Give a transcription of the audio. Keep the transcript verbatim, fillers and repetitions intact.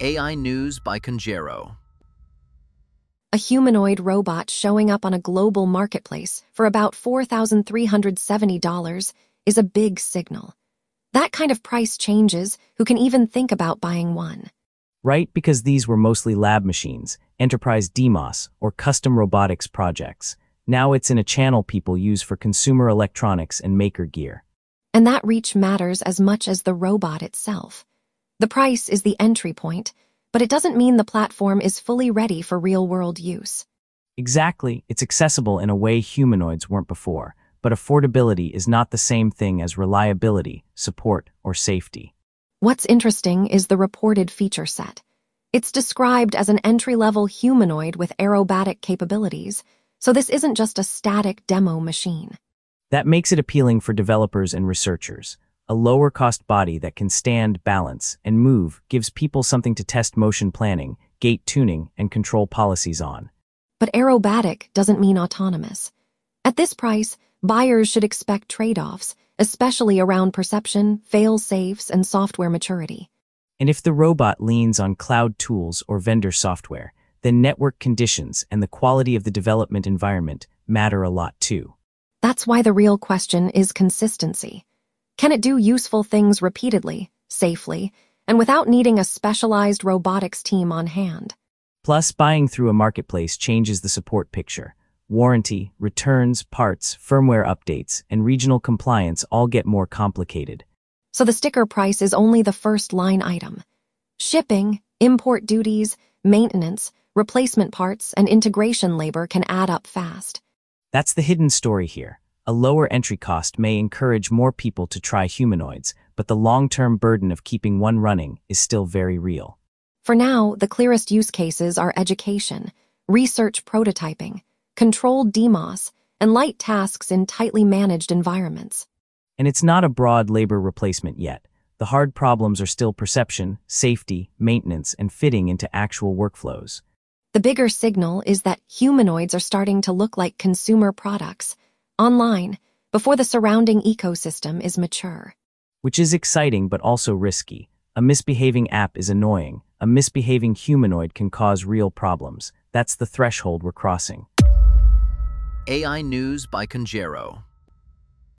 A I News by Conjero. A humanoid robot showing up on a global marketplace for about four thousand three hundred seventy dollars is a big signal. That kind of price changes who can even think about buying one. Right, because these were mostly lab machines, enterprise D M O S, or custom robotics projects. Now it's in a channel people use for consumer electronics and maker gear. And that reach matters as much as the robot itself. The price is the entry point, but it doesn't mean the platform is fully ready for real-world use. Exactly, it's accessible in a way humanoids weren't before, but affordability is not the same thing as reliability, support, or safety. What's interesting is the reported feature set. It's described as an entry-level humanoid with aerobatic capabilities, so this isn't just a static demo machine. That makes it appealing for developers and researchers. A lower-cost body that can stand, balance, and move gives people something to test motion planning, gait tuning, and control policies on. But aerobatic doesn't mean autonomous. At this price, buyers should expect trade-offs, especially around perception, fail-safes, and software maturity. And if the robot leans on cloud tools or vendor software, then network conditions and the quality of the development environment matter a lot too. That's why the real question is consistency. Can it do useful things repeatedly, safely, and without needing a specialized robotics team on hand? Plus, buying through a marketplace changes the support picture. Warranty, returns, parts, firmware updates, and regional compliance all get more complicated. So the sticker price is only the first line item. Shipping, import duties, maintenance, replacement parts, and integration labor can add up fast. That's the hidden story here. A lower entry cost may encourage more people to try humanoids, but the long-term burden of keeping one running is still very real. For now, the clearest use cases are education, research prototyping, controlled D M O S, and light tasks in tightly managed environments. And it's not a broad labor replacement yet. The hard problems are still perception, safety, maintenance, and fitting into actual workflows. The bigger signal is that humanoids are starting to look like consumer products, online, before the surrounding ecosystem is mature. Which is exciting but also risky. A misbehaving app is annoying. A misbehaving humanoid can cause real problems. That's the threshold we're crossing. A I News by Conjero.